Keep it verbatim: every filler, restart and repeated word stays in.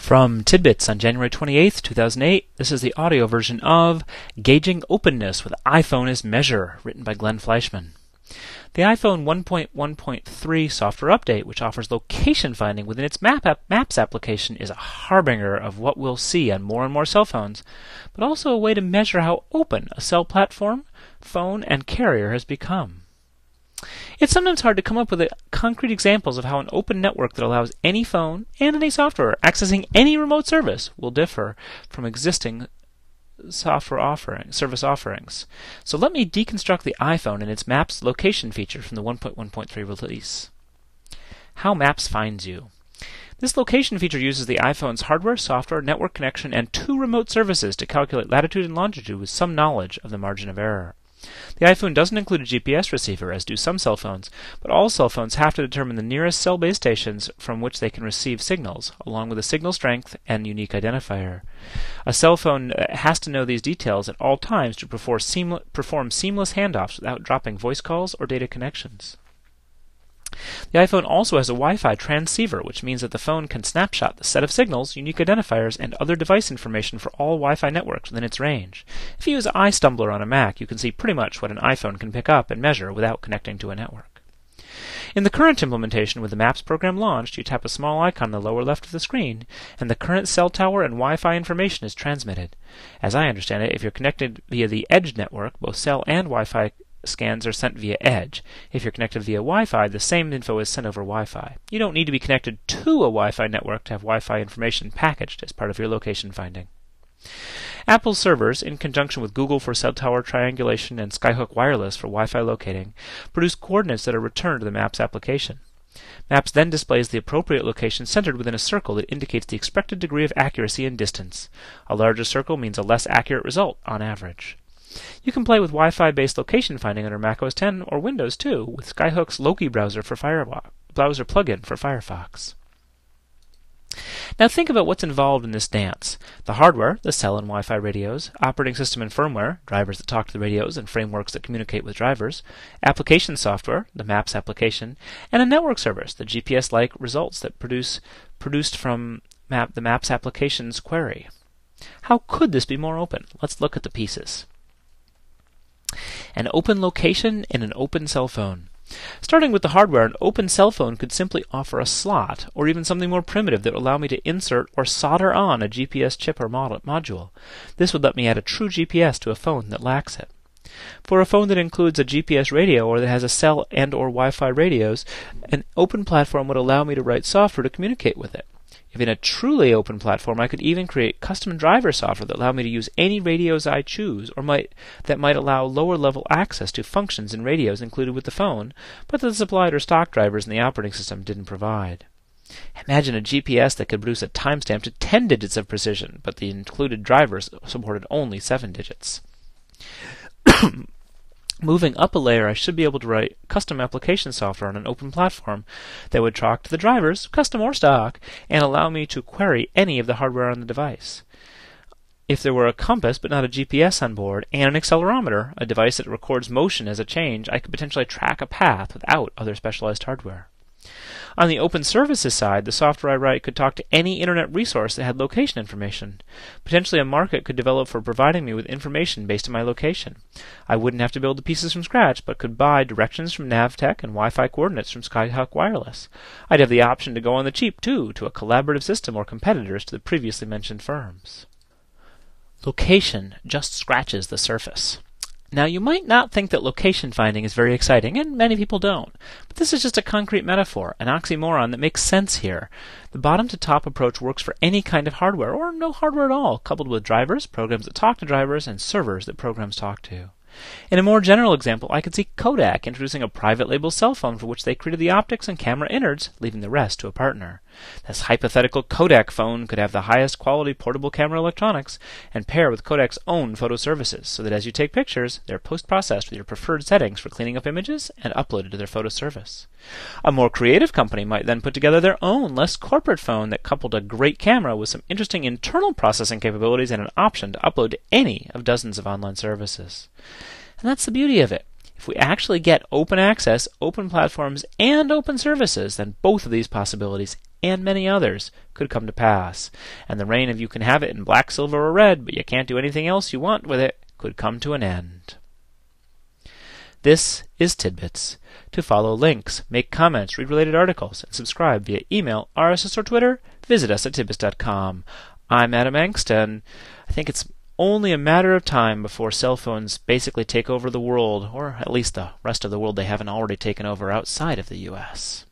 From Tidbits on January twenty-eighth, two thousand eight, this is the audio version of Gauging Openness with iPhone as Measure, written by Glenn Fleischman. The iPhone one point one point three software update, which offers location finding within its map app, Maps application, is a harbinger of what we'll see on more and more cell phones, but also a way to measure how open a cell platform, phone, and carrier has become. It's sometimes hard to come up with a, concrete examples of how an open network that allows any phone and any software accessing any remote service will differ from existing software offering, service offerings. So let me deconstruct the iPhone and its Maps location feature from the one point one point three release. How Maps finds you. This location feature uses the iPhone's hardware, software, network connection, and two remote services to calculate latitude and longitude with some knowledge of the margin of error. The iPhone doesn't include a G P S receiver, as do some cell phones, but all cell phones have to determine the nearest cell base stations from which they can receive signals, along with a signal strength and unique identifier. A cell phone has to know these details at all times to perform, seamle- perform seamless handoffs without dropping voice calls or data connections. The iPhone also has a Wi-Fi transceiver, which means that the phone can snapshot the set of signals, unique identifiers, and other device information for all Wi-Fi networks within its range. If you use iStumbler on a Mac, you can see pretty much what an iPhone can pick up and measure without connecting to a network. In the current implementation, with the Maps program launched, you tap a small icon in the lower left of the screen, and the current cell tower and Wi-Fi information is transmitted. As I understand it, if you're connected via the Edge network, both cell and Wi-Fi scans are sent via Edge. If you're connected via Wi-Fi, the same info is sent over Wi-Fi. You don't need to be connected to a Wi-Fi network to have Wi-Fi information packaged as part of your location finding. Apple's servers, in conjunction with Google for cell tower triangulation and Skyhook Wireless for Wi-Fi locating, produce coordinates that are returned to the Maps application. Maps then displays the appropriate location centered within a circle that indicates the expected degree of accuracy and distance. A larger circle means a less accurate result on average. You can play with Wi-Fi-based location finding under macOS ten or Windows two with Skyhook's Loki browser for Firefox, browser plugin for Firefox. Now think about what's involved in this dance. The hardware, the cell and Wi-Fi radios, operating system and firmware, drivers that talk to the radios and frameworks that communicate with drivers, application software, the Maps application, and a network service, the G P S-like results that produce produced from map, the Maps application's query. How could this be more open? Let's look at the pieces. An open location in an open cell phone. Starting with the hardware, an open cell phone could simply offer a slot, or even something more primitive that would allow me to insert or solder on a G P S chip or mod- module. This would let me add a true G P S to a phone that lacks it. For a phone that includes a G P S radio or that has a cell and or Wi-Fi radios, an open platform would allow me to write software to communicate with it. If in a truly open platform, I could even create custom driver software that allow me to use any radios I choose, or might that might allow lower-level access to functions and radios included with the phone, but that the supplied or stock drivers in the operating system didn't provide. Imagine a G P S that could produce a timestamp to ten digits of precision, but the included drivers supported only seven digits. Moving up a layer, I should be able to write custom application software on an open platform that would talk to the drivers, custom or stock, and allow me to query any of the hardware on the device. If there were a compass but not a G P S on board, and an accelerometer, a device that records motion as a change, I could potentially track a path without other specialized hardware. On the open services side, the software I write could talk to any internet resource that had location information. Potentially a market could develop for providing me with information based on my location. I wouldn't have to build the pieces from scratch, but could buy directions from Navtech and Wi-Fi coordinates from Skyhook Wireless. I'd have the option to go on the cheap, too, to a collaborative system or competitors to the previously mentioned firms. Location just scratches the surface. Now, you might not think that location finding is very exciting, and many people don't. But this is just a concrete metaphor, an oxymoron that makes sense here. The bottom-to-top approach works for any kind of hardware, or no hardware at all, coupled with drivers, programs that talk to drivers, and servers that programs talk to. In a more general example, I could see Kodak introducing a private label cell phone for which they created the optics and camera innards, leaving the rest to a partner. This hypothetical Kodak phone could have the highest quality portable camera electronics and pair with Kodak's own photo services, so that as you take pictures, they're post-processed with your preferred settings for cleaning up images and uploaded to their photo service. A more creative company might then put together their own, less corporate phone that coupled a great camera with some interesting internal processing capabilities and an option to upload to any of dozens of online services. And that's the beauty of it. If we actually get open access, open platforms, and open services, then both of these possibilities and many others could come to pass, and the reign of you can have it in black, silver, or red, but you can't do anything else you want with it could come to an end. This is Tidbits. To follow links, make comments, read related articles, and subscribe via email, R S S, or Twitter, visit us at tidbits dot com. I'm Adam Engst, and I think it's only a matter of time before cell phones basically take over the world, or at least the rest of the world they haven't already taken over outside of the U S